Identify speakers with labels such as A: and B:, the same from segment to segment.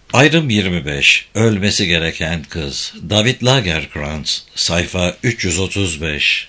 A: Ayrım 25. Ölmesi gereken kız. David Lagercrantz. Sayfa 335.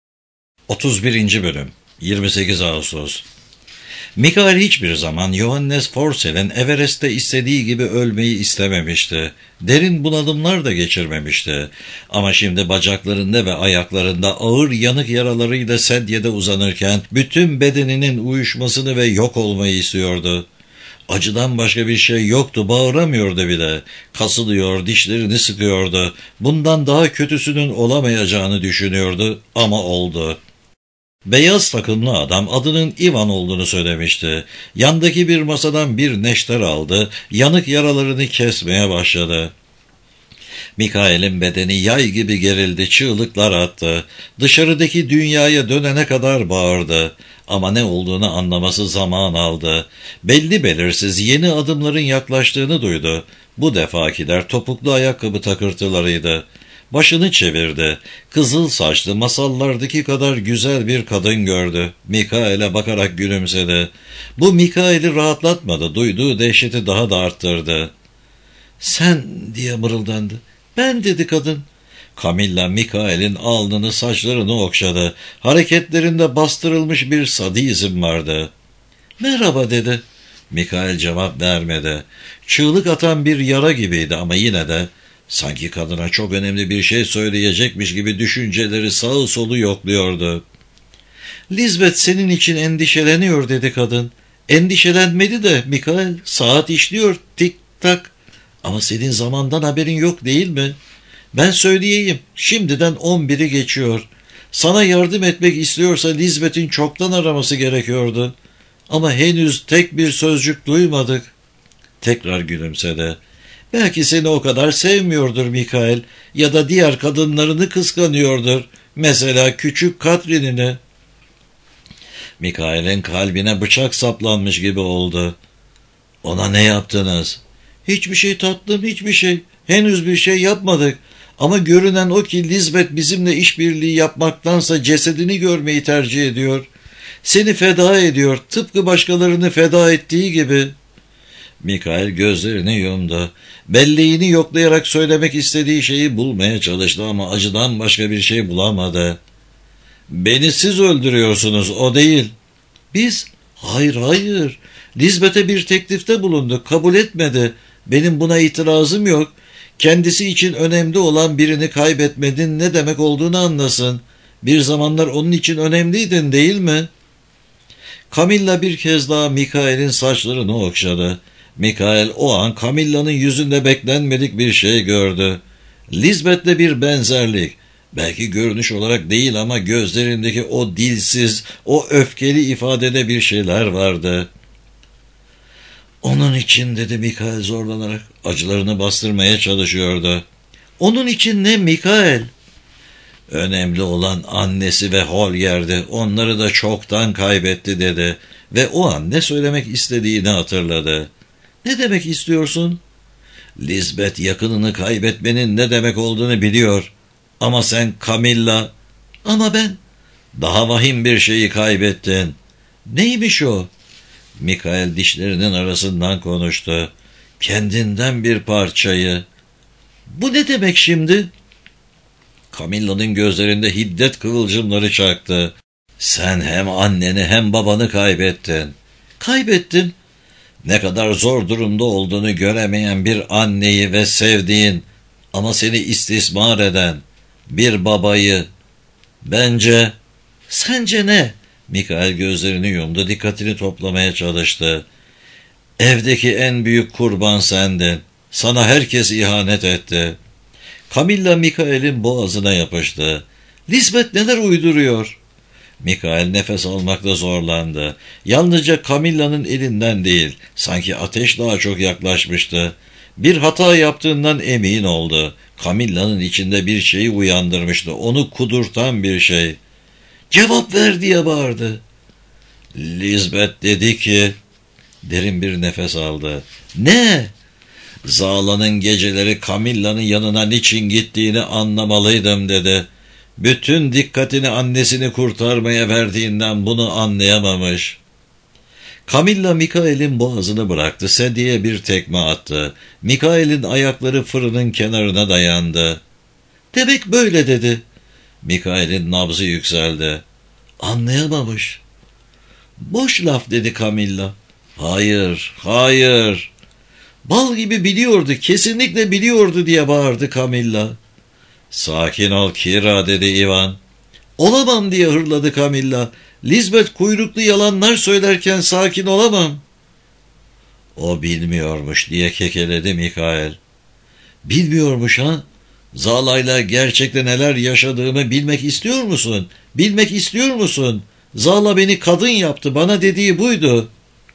A: 31. Bölüm. 28 Ağustos. Mikael hiçbir zaman Johannes Forsel'in Everest'te istediği gibi ölmeyi istememişti. Derin bunalımlar da geçirmemişti. Ama şimdi bacaklarında ve ayaklarında ağır yanık yaralarıyla sedyede uzanırken bütün bedeninin uyuşmasını ve yok olmayı istiyordu. Acıdan başka bir şey yoktu, bağıramıyordu bile. Kasılıyor, dişlerini sıkıyordu. Bundan daha kötüsünün olamayacağını düşünüyordu ama oldu. Beyaz takımlı adam adının Ivan olduğunu söylemişti. Yandaki bir masadan bir neşter aldı, yanık yaralarını kesmeye başladı. Mikael'in bedeni yay gibi gerildi, çığlıklar attı. Dışarıdaki dünyaya dönene kadar bağırdı. Ama ne olduğunu anlaması zaman aldı. Belli belirsiz yeni adımların yaklaştığını duydu. Bu defakiler topuklu ayakkabı takırtılarıydı. Başını çevirdi. Kızıl saçlı, masallardaki kadar güzel bir kadın gördü. Mikael'e bakarak gülümsedi. Bu Mikael'i rahatlatmadı. Duyduğu dehşeti daha da arttırdı. "Sen," diye mırıldandı. "Ben," dedi kadın. Camilla Mikael'in alnını, saçlarını okşadı. Hareketlerinde bastırılmış bir sadizm vardı. "Merhaba," dedi. Mikael cevap vermedi. Çığlık atan bir yara gibiydi ama yine de sanki kadına çok önemli bir şey söyleyecekmiş gibi düşünceleri sağı solu yokluyordu. "Lisbeth senin için endişeleniyor," dedi kadın. "Endişelenmedi de Mikael, saat işliyor, tik tak. Ama senin zamandan haberin yok değil mi? Ben söyleyeyim, şimdiden 11'i geçiyor. Sana yardım etmek istiyorsa Lisbeth'in çoktan araması gerekiyordu. Ama henüz tek bir sözcük duymadık." Tekrar gülümsedi. "Belki seni o kadar sevmiyordur Mikael, ya da diğer kadınlarını kıskanıyordur. Mesela küçük Katrin'ini." Mikael'in kalbine bıçak saplanmış gibi oldu. "Ona ne yaptınız?" "Hiçbir şey tatlım, hiçbir şey. Henüz bir şey yapmadık. Ama görünen o ki Lisbeth bizimle işbirliği yapmaktansa cesedini görmeyi tercih ediyor. Seni feda ediyor, tıpkı başkalarını feda ettiği gibi." Mikael gözlerini yumdu. Belleğini yoklayarak söylemek istediği şeyi bulmaya çalıştı ama acıdan başka bir şey bulamadı. "Beni siz öldürüyorsunuz, o değil." "Biz? Hayır, hayır. Lisbeth'e bir teklifte bulunduk, kabul etmedi. Benim buna itirazım yok. Kendisi için önemli olan birini kaybetmenin ne demek olduğunu anlasın. Bir zamanlar onun için önemliydin, değil mi?" Camilla bir kez daha Mikael'in saçlarını okşadı. Mikael o an Camilla'nın yüzünde beklenmedik bir şey gördü. Lisbeth'le bir benzerlik. Belki görünüş olarak değil ama gözlerindeki o dilsiz, o öfkeli ifadede bir şeyler vardı. "Onun için," dedi Mikael zorlanarak. Acılarını bastırmaya çalışıyordu. "Onun için ne Mikael?" "Önemli olan annesi ve Holger'di. Onları da çoktan kaybetti," dedi. Ve o an ne söylemek istediğini hatırladı. "Ne demek istiyorsun?" "Lisbeth yakınını kaybetmenin ne demek olduğunu biliyor. Ama sen Camilla..." "Ama ben..." "Daha vahim bir şeyi kaybettin." "Neymiş o?" Mikael dişlerinin arasından konuştu. "Kendinden bir parçayı." "Bu ne demek şimdi?" Camilla'nın gözlerinde hiddet kıvılcımları çaktı. "Sen hem anneni hem babanı kaybettin." "Kaybettim." "Ne kadar zor durumda olduğunu göremeyen bir anneyi ve sevdiğin ama seni istismar eden bir babayı. Bence..." "Sence ne?" Mikael gözlerini yumdu, dikkatini toplamaya çalıştı. "Evdeki en büyük kurban sendin. Sana herkes ihanet etti." Camilla Mikael'in boğazına yapıştı. "Lisbeth neler uyduruyor?" Mikael nefes almakta zorlandı. Yalnızca Camilla'nın elinden değil, sanki ateş daha çok yaklaşmıştı. Bir hata yaptığından emin oldu. Camilla'nın içinde bir şeyi uyandırmıştı, onu kudurtan bir şey. "Cevap ver!" diye bağırdı. "Lisbeth dedi ki..." Derin bir nefes aldı. "Ne?" "Zala'nın geceleri Camilla'nın yanına niçin gittiğini anlamalıydım," dedi. Bütün dikkatini annesini kurtarmaya verdiğinden bunu anlayamamış. Camilla Mikael'in boğazını bıraktı. Sedye'ye bir tekme attı. Mikael'in ayakları fırının kenarına dayandı. "Demek böyle" dedi. Mikael'in nabzı yükseldi. Anlayamamış. "Boş laf" dedi Camilla. "Hayır, hayır." "Bal gibi biliyordu, kesinlikle biliyordu" diye bağırdı Camilla. "Sakin ol Kira" dedi Ivan. "Olamam" diye hırladı Camilla. "Lisbeth kuyruklu yalanlar söylerken sakin olamam." "O bilmiyormuş" diye kekeledi Mikael. "Bilmiyormuş ha? Zala'yla gerçekte neler yaşadığımı bilmek istiyor musun? Bilmek istiyor musun? Zala beni kadın yaptı, bana dediği buydu."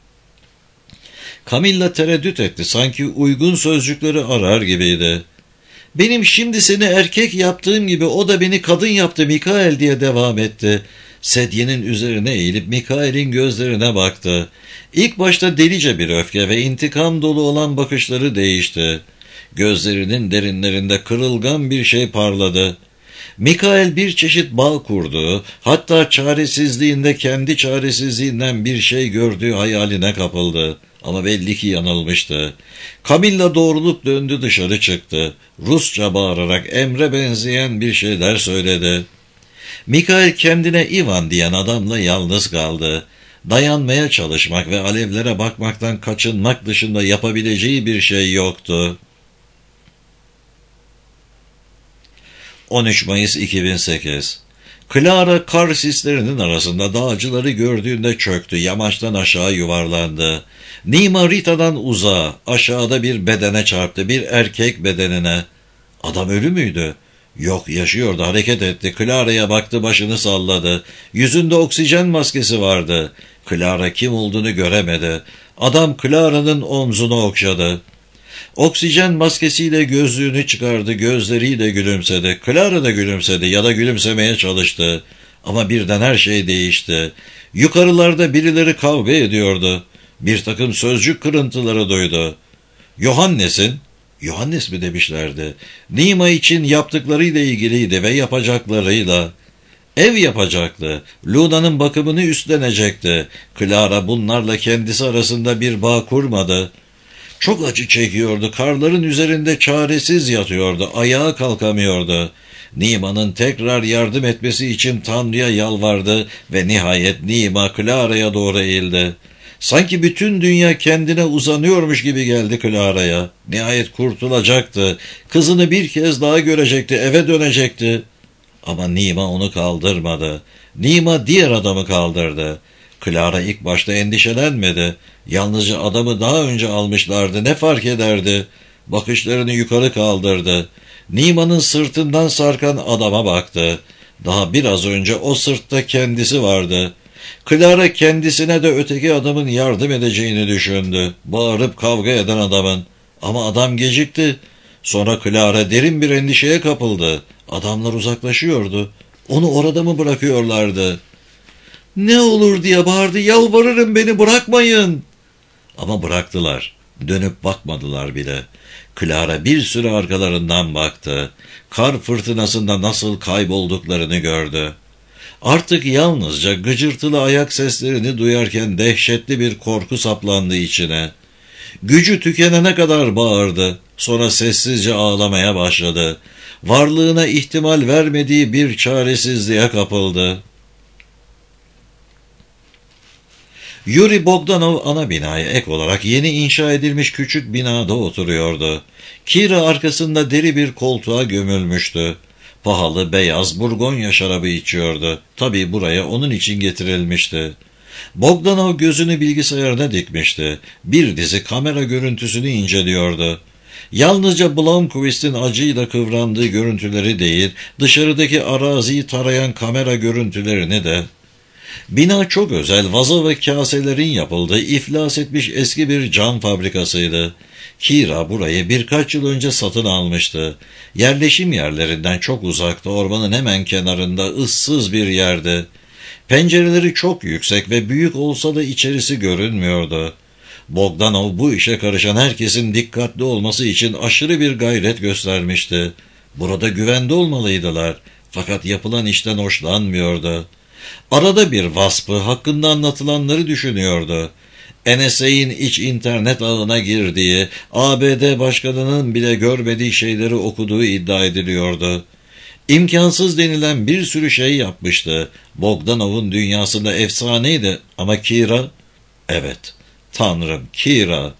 A: Camilla tereddüt etti, sanki uygun sözcükleri arar gibiydi. "Benim şimdi seni erkek yaptığım gibi o da beni kadın yaptı Mikael" diye devam etti. Sedyenin üzerine eğilip Mikael'in gözlerine baktı. İlk başta delice bir öfke ve intikam dolu olan bakışları değişti. Gözlerinin derinlerinde kırılgan bir şey parladı. Mikael bir çeşit bağ kurdu, hatta çaresizliğinde kendi çaresizliğinden bir şey gördüğü hayaline kapıldı. Ama belli ki yanılmıştı. Camilla doğrulup döndü, dışarı çıktı. Rusça bağırarak emre benzeyen bir şeyler söyledi. Mikael kendine Ivan diyen adamla yalnız kaldı. Dayanmaya çalışmak ve alevlere bakmaktan kaçınmak dışında yapabileceği bir şey yoktu. 13 Mayıs 2008. Clara kar sislerinin arasında dağcıları gördüğünde çöktü, yamaçtan aşağı yuvarlandı. Nima Rita'dan uzağa, aşağıda bir bedene çarptı, bir erkek bedenine. Adam ölü müydü? Yok, yaşıyordu, hareket etti. Clara'ya baktı, başını salladı. Yüzünde oksijen maskesi vardı. Clara kim olduğunu göremedi. Adam Clara'nın omzunu okşadı. Oksijen maskesiyle gözlüğünü çıkardı, gözleriyle gülümsedi. Clara da gülümsedi ya da gülümsemeye çalıştı. Ama birden her şey değişti. Yukarılarda birileri kavga ediyordu. Bir takım sözcük kırıntıları duydu. "Yohannes'in," Yohannes mi demişlerdi, "Nima için yaptıklarıyla ilgiliydi ve yapacaklarıyla. Ev yapacaktı. Luna'nın bakımını üstlenecekti. Clara bunlarla kendisi arasında bir bağ kurmadı. Çok acı çekiyordu. Karların üzerinde çaresiz yatıyordu. Ayağa kalkamıyordu. Nima'nın tekrar yardım etmesi için Tanrı'ya yalvardı ve nihayet Nima Clara'ya doğru eğildi. Sanki bütün dünya kendine uzanıyormuş gibi geldi Clara'ya. Nihayet kurtulacaktı. Kızını bir kez daha görecekti, eve dönecekti. Ama Nima onu kaldırmadı. Nima diğer adamı kaldırdı. Clara ilk başta endişelenmedi. Yalnızca adamı daha önce almışlardı, ne fark ederdi? Bakışlarını yukarı kaldırdı. Nima'nın sırtından sarkan adama baktı. Daha biraz önce o sırtta kendisi vardı. Clara kendisine de öteki adamın yardım edeceğini düşündü. Bağırıp kavga eden adamın. Ama adam gecikti. Sonra Clara derin bir endişeye kapıldı. Adamlar uzaklaşıyordu. Onu orada mı bırakıyorlardı? "Ne olur" diye bağırdı. "Yalvarırım, beni bırakmayın." Ama bıraktılar. Dönüp bakmadılar bile. Clara bir süre arkalarından baktı. Kar fırtınasında nasıl kaybolduklarını gördü. Artık yalnızca gıcırtılı ayak seslerini duyarken dehşetli bir korku saplandı içine. Gücü tükenene kadar bağırdı. Sonra sessizce ağlamaya başladı. Varlığına ihtimal vermediği bir çaresizliğe kapıldı. Yuri Bogdanov ana binaya ek olarak yeni inşa edilmiş küçük binada oturuyordu. Kira arkasında deri bir koltuğa gömülmüştü. Pahalı beyaz Burgonya şarabı içiyordu. Tabii buraya onun için getirilmişti. Bogdanov gözünü bilgisayarına dikmişti. Bir dizi kamera görüntüsünü inceliyordu. Yalnızca Blomqvist'in acıyla kıvrandığı görüntüleri değil, dışarıdaki araziyi tarayan kamera görüntülerini de. Bina çok özel, vazo ve kaselerin yapıldığı iflas etmiş eski bir cam fabrikasıydı. Kira burayı birkaç yıl önce satın almıştı. Yerleşim yerlerinden çok uzakta, ormanın hemen kenarında ıssız bir yerde. Pencereleri çok yüksek ve büyük olsa da içerisi görünmüyordu. Bogdanov bu işe karışan herkesin dikkatli olması için aşırı bir gayret göstermişti. Burada güvende olmalıydılar. Fakat yapılan işten hoşlanmıyordu. Arada bir vaspı hakkında anlatılanları düşünüyordu. NSA'in iç internet ağına girdiği, ABD başkanının bile görmediği şeyleri okuduğu iddia ediliyordu. İmkansız denilen bir sürü şey yapmıştı. Bogdanov'un dünyasında efsaneydi ama Kira, evet, Tanrım, Kira.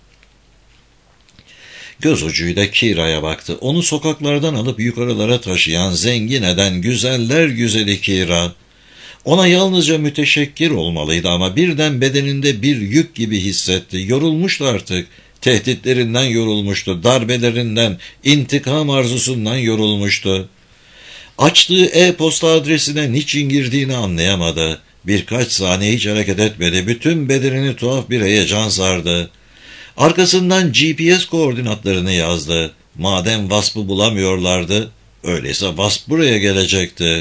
A: Göz ucuyla Kira'ya baktı. Onu sokaklardan alıp yukarılara taşıyan, zengin eden, güzeller güzeli Kira. Ona yalnızca müteşekkir olmalıydı ama birden bedeninde bir yük gibi hissetti. Yorulmuştu artık. Tehditlerinden yorulmuştu. Darbelerinden, intikam arzusundan yorulmuştu. Açtığı e-posta adresine niçin girdiğini anlayamadı. Birkaç saniye hiç hareket etmedi. Bütün bedenini tuhaf bir heyecan sardı. Arkasından GPS koordinatlarını yazdı. Madem Wasp'ı bulamıyorlardı, öyleyse Wasp buraya gelecekti.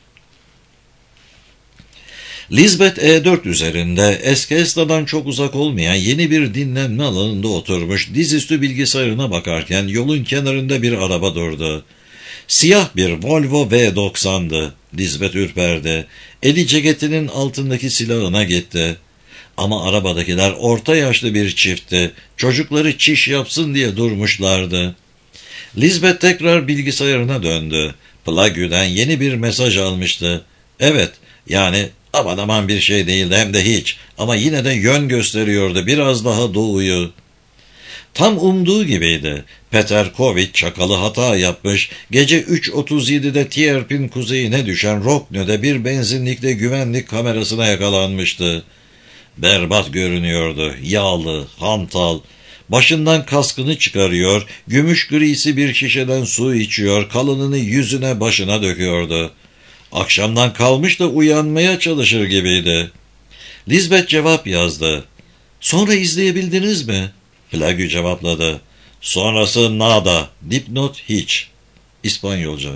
A: Lisbeth E4 üzerinde Eskesta'dan çok uzak olmayan yeni bir dinlenme alanında oturmuş, dizüstü bilgisayarına bakarken yolun kenarında bir araba durdu. Siyah bir Volvo V90'dı. Lisbeth ürperdi. Eli ceketinin altındaki silahına gitti. Ama arabadakiler orta yaşlı bir çiftti. Çocukları çiş yapsın diye durmuşlardı. Lisbeth tekrar bilgisayarına döndü. Plague'den yeni bir mesaj almıştı. Evet, yani aman aman bir şey değildi, hem de hiç. Ama yine de yön gösteriyordu, biraz daha doğuyu. Tam umduğu gibiydi. Peter Kovic çakalı hata yapmış, gece 3.37'de Tierp'in kuzeyine düşen Rockne'de bir benzinlikte güvenlik kamerasına yakalanmıştı. Berbat görünüyordu, yağlı, hantal. Başından kaskını çıkarıyor, gümüş grisi bir şişeden su içiyor, kalanını yüzüne başına döküyordu. Akşamdan kalmış da uyanmaya çalışır gibiydi. Lisbeth cevap yazdı. Sonra izleyebildiniz mi? Plague cevapladı. Sonrası nada, dipnot hiç. İspanyolca.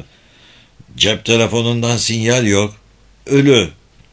A: Cep telefonundan sinyal yok. Ölü.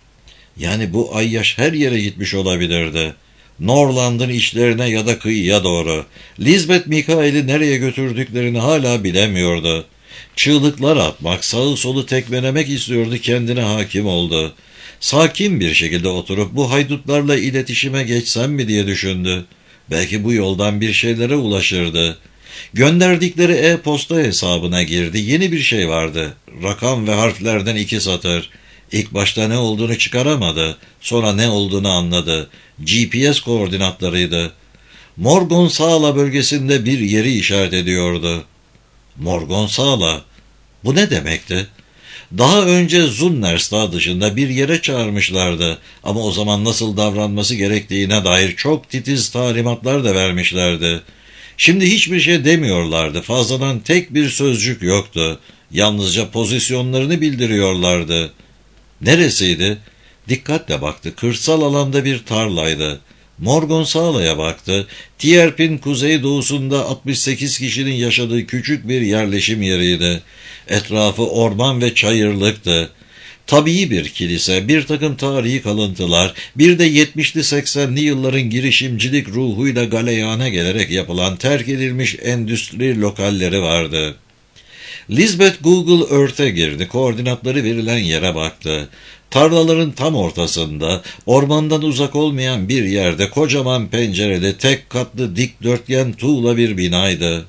A: Yani bu ayyaş her yere gitmiş olabilirdi. Norland'ın içlerine ya da kıyıya doğru. Lisbeth Mikael'i nereye götürdüklerini hala bilemiyordu. Çığlıklar atmak, sağı solu tekmelemek istiyordu, kendine hakim oldu. Sakin bir şekilde oturup bu haydutlarla iletişime geçsem mi diye düşündü. Belki bu yoldan bir şeylere ulaşırdı. Gönderdikleri e-posta hesabına girdi. Yeni bir şey vardı. Rakam ve harflerden 2 satır. İlk başta ne olduğunu çıkaramadı. Sonra ne olduğunu anladı. GPS koordinatlarıydı. Morgonsala bölgesinde bir yeri işaret ediyordu. Morgonsala. Bu ne demekti? Daha önce Zunnerstad dışında bir yere çağırmışlardı ama o zaman nasıl davranması gerektiğine dair çok titiz talimatlar da vermişlerdi. Şimdi hiçbir şey demiyorlardı, fazladan tek bir sözcük yoktu. Yalnızca pozisyonlarını bildiriyorlardı. Neresiydi? Dikkatle baktı, kırsal alanda bir tarlaydı. Morgonsala'ya baktı. Tierp'in kuzeydoğusunda 68 kişinin yaşadığı küçük bir yerleşim yeriydi. Etrafı orman ve çayırlıktı. Tabii bir kilise, bir takım tarihi kalıntılar, bir de 70'li 80'li yılların girişimcilik ruhuyla galeyana gelerek yapılan terk edilmiş endüstri lokalleri vardı. Lisbeth Google Earth'e girdi, koordinatları verilen yere baktı. Tarlaların tam ortasında, ormandan uzak olmayan bir yerde kocaman pencereli, tek katlı dikdörtgen tuğla bir binaydı.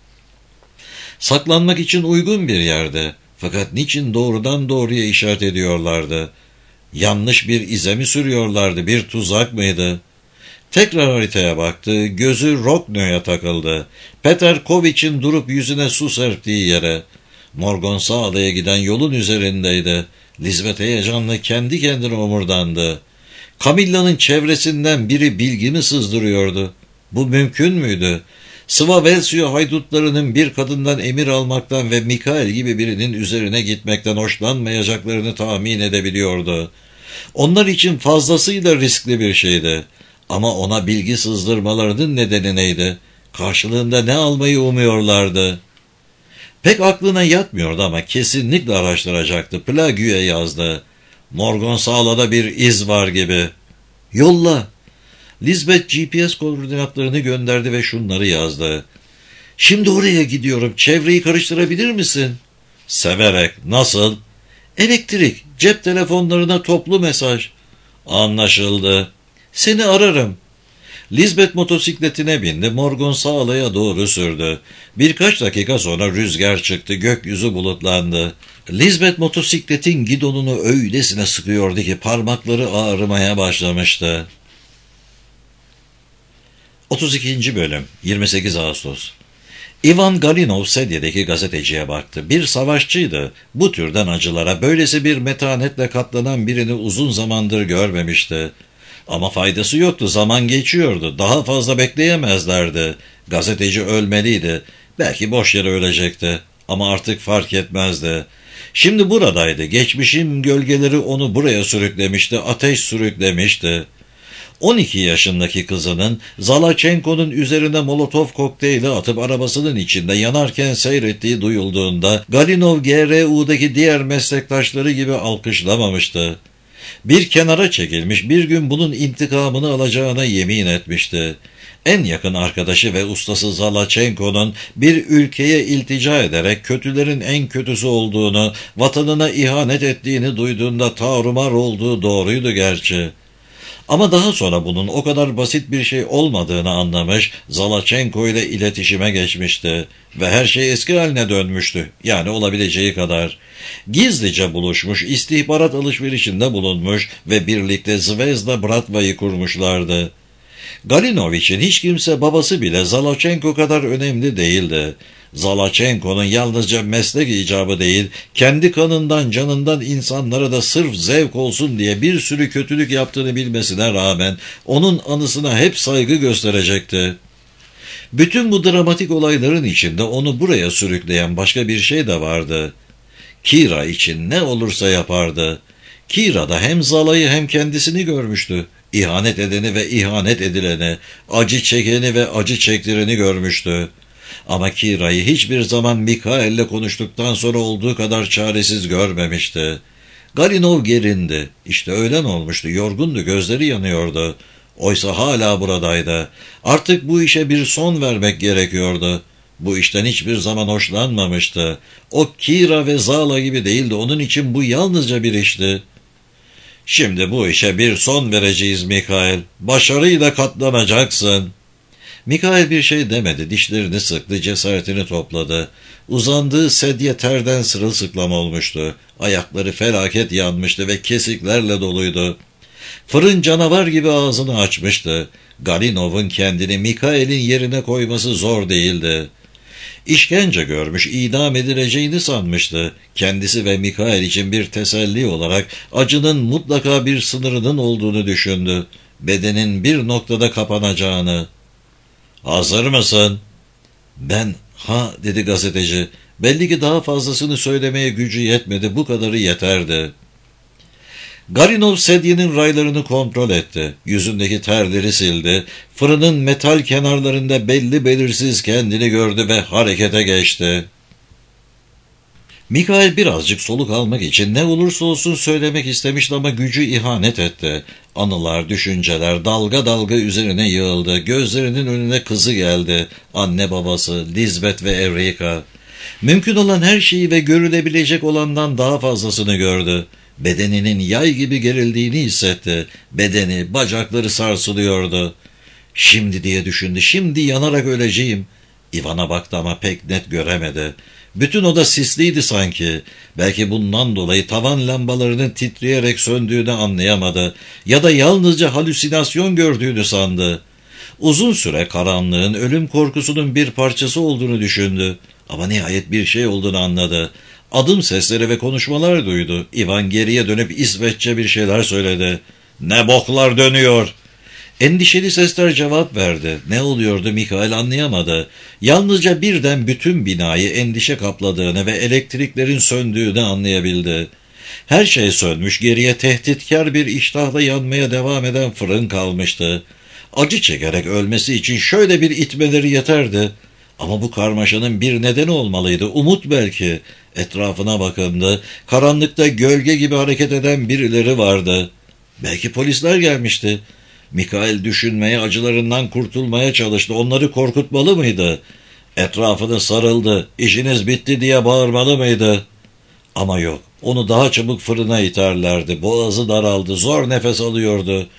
A: Saklanmak için uygun bir yerde. Fakat niçin doğrudan doğruya işaret ediyorlardı? Yanlış bir ize mi sürüyorlardı, bir tuzak mıydı? Tekrar haritaya baktı, gözü Rockne'ya takıldı. Peter Kovic'in durup yüzüne su serptiği yere. Morgonsala'ya giden yolun üzerindeydi. Lisbeth heyecanla kendi kendine omurdandı. Camilla'nın çevresinden biri bilgimi sızdırıyordu. Bu mümkün müydü? Svavelsiyo haydutlarının bir kadından emir almaktan ve Mikael gibi birinin üzerine gitmekten hoşlanmayacaklarını tahmin edebiliyordu. Onlar için fazlasıyla riskli bir şeydi. Ama ona bilgi sızdırmalarının nedeni neydi? Karşılığında ne almayı umuyorlardı? Pek aklına yatmıyordu ama kesinlikle araştıracaktı. Plague'ye yazdı. Morgonsala'da bir iz var gibi. Yolla. Lisbeth GPS koordinatlarını gönderdi ve şunları yazdı. Şimdi oraya gidiyorum. Çevreyi karıştırabilir misin? Severek. Nasıl? Elektrik. Cep telefonlarına toplu mesaj. Anlaşıldı. Seni ararım. Lisbeth motosikletine bindi, Morgan Sağla'ya doğru sürdü. Birkaç dakika sonra rüzgar çıktı, gökyüzü bulutlandı. Lisbeth motosikletin gidonunu öylesine sıkıyordu ki parmakları ağrımaya başlamıştı. 32. Bölüm 28 Ağustos. Ivan Galinov sedyedeki gazeteciye baktı. Bir savaşçıydı. Bu türden acılara böylesi bir metanetle katlanan birini uzun zamandır görmemişti. Ama faydası yoktu, zaman geçiyordu. Daha fazla bekleyemezlerdi. Gazeteci ölmeliydi. Belki boş yere ölecekti. Ama artık fark etmezdi. Şimdi buradaydı. Geçmişin gölgeleri onu buraya sürüklemişti. Ateş sürüklemişti. 12 yaşındaki kızının Zalachenko'nun üzerine Molotov kokteyli atıp arabasının içinde yanarken seyrettiği duyulduğunda Galinov GRU'daki diğer meslektaşları gibi alkışlamamıştı. Bir kenara çekilmiş, bir gün bunun intikamını alacağına yemin etmişti. En yakın arkadaşı ve ustası Zalachenko'nun bir ülkeye iltica ederek kötülerin en kötüsü olduğunu, vatanına ihanet ettiğini duyduğunda tarumar olduğu doğruydu gerçi. Ama daha sonra bunun o kadar basit bir şey olmadığını anlamış, Zalachenko ile iletişime geçmişti ve her şey eski haline dönmüştü, yani olabileceği kadar. Gizlice buluşmuş, istihbarat alışverişinde bulunmuş ve birlikte Zvezda Bratva'yı kurmuşlardı. Galinov için hiç kimse, babası bile Zalachenko kadar önemli değildi. Zalachenko'nun yalnızca meslek icabı değil, kendi kanından canından insanlara da sırf zevk olsun diye bir sürü kötülük yaptığını bilmesine rağmen onun anısına hep saygı gösterecekti. Bütün bu dramatik olayların içinde onu buraya sürükleyen başka bir şey de vardı. Kira için ne olursa yapardı. Kira da hem Zala'yı hem kendisini görmüştü. İhanet edeni ve ihanet edileni, acı çekeni ve acı çektireni görmüştü. Ama Kira'yı hiçbir zaman Mikhail'le konuştuktan sonra olduğu kadar çaresiz görmemişti. Galinov gerindi. İşte öğlen olmuştu, yorgundu, gözleri yanıyordu. Oysa hala buradaydı. Artık bu işe bir son vermek gerekiyordu. Bu işten hiçbir zaman hoşlanmamıştı. O Kira ve Zala gibi değildi, onun için bu yalnızca bir işti. Şimdi bu işe bir son vereceğiz Mikhail. Başarıyla katlanacaksın. Mikhail bir şey demedi, dişlerini sıktı, cesaretini topladı. Uzandığı sedye terden sırılsıklam olmuştu. Ayakları felaket yanmıştı ve kesiklerle doluydu. Fırın canavar gibi ağzını açmıştı. Galinov'un kendini Mikhail'in yerine koyması zor değildi. İşkence görmüş, idam edileceğini sanmıştı. Kendisi ve Mikhail için bir teselli olarak acının mutlaka bir sınırının olduğunu düşündü. Bedenin bir noktada kapanacağını. "Hazır mısın?" "Ben, ha," dedi gazeteci. Belli ki daha fazlasını söylemeye gücü yetmedi, bu kadarı yeterdi. Galinov sedyenin raylarını kontrol etti. Yüzündeki terleri sildi. Fırının metal kenarlarında belli belirsiz kendini gördü ve harekete geçti. Mikhail birazcık soluk almak için ne olursa olsun söylemek istemişti ama gücü ihanet etti. Anılar, düşünceler dalga dalga üzerine yığıldı. Gözlerinin önüne kızı geldi. Anne babası, Lisbeth ve Evrika. Mümkün olan her şeyi ve görülebilecek olandan daha fazlasını gördü. Bedeninin yay gibi gerildiğini hissetti. Bedeni, bacakları sarsılıyordu. Şimdi diye düşündü, şimdi yanarak öleceğim. Ivan'a baktı ama pek net göremedi. Bütün oda sisliydi sanki. Belki bundan dolayı tavan lambalarının titreyerek söndüğünü anlayamadı. Ya da yalnızca halüsinasyon gördüğünü sandı. Uzun süre karanlığın, ölüm korkusunun bir parçası olduğunu düşündü. Ama nihayet bir şey olduğunu anladı. Adım sesleri ve konuşmalar duydu. Ivan geriye dönüp İsveççe bir şeyler söyledi. "Ne boklar dönüyor?" Endişeli sesler cevap verdi. Ne oluyordu Mikhail anlayamadı. Yalnızca birden bütün binayı endişe kapladığını ve elektriklerin söndüğünü anlayabildi. Her şey sönmüş, geriye tehditkar bir iştahla yanmaya devam eden fırın kalmıştı. Acı çekerek ölmesi için şöyle bir itmeleri yeterdi. Ama bu karmaşanın bir nedeni olmalıydı. Umut belki. Etrafına bakındı. Karanlıkta gölge gibi hareket eden birileri vardı. Belki polisler gelmişti. Mikhail düşünmeye, acılarından kurtulmaya çalıştı. Onları korkutmalı mıydı? Etrafını sarıldı. "İşiniz bitti," diye bağırmalı mıydı? Ama yok. Onu daha çabuk fırına iterlerdi. Boğazı daraldı. Zor nefes alıyordu.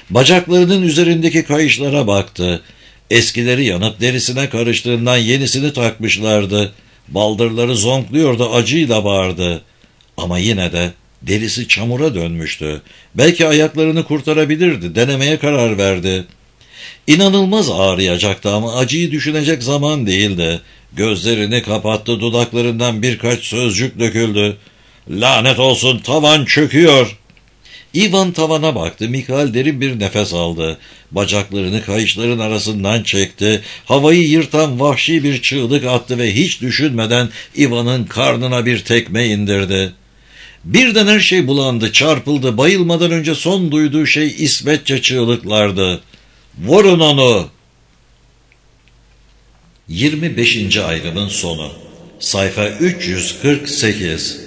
A: Bacaklarının üzerindeki kayışlara baktı. Eskileri yanıp derisine karıştığından yenisini takmışlardı. Baldırları zonkluyordu, acıyla bağırdı. Ama yine de derisi çamura dönmüştü. Belki ayaklarını kurtarabilirdi, denemeye karar verdi. İnanılmaz ağrıyacaktı ama acıyı düşünecek zaman değildi. Gözlerini kapattı, dudaklarından birkaç sözcük döküldü. Lanet olsun, tavan çöküyor. Ivan tavana baktı. Mikhail derin bir nefes aldı. Bacaklarını kayışların arasından çekti. Havayı yırtan vahşi bir çığlık attı ve hiç düşünmeden Ivan'ın karnına bir tekme indirdi. Birden her şey bulandı, çarpıldı. Bayılmadan önce son duyduğu şey İsveççe çığlıklardı. Vurun onu! 25. ayrımın sonu. Sayfa 348.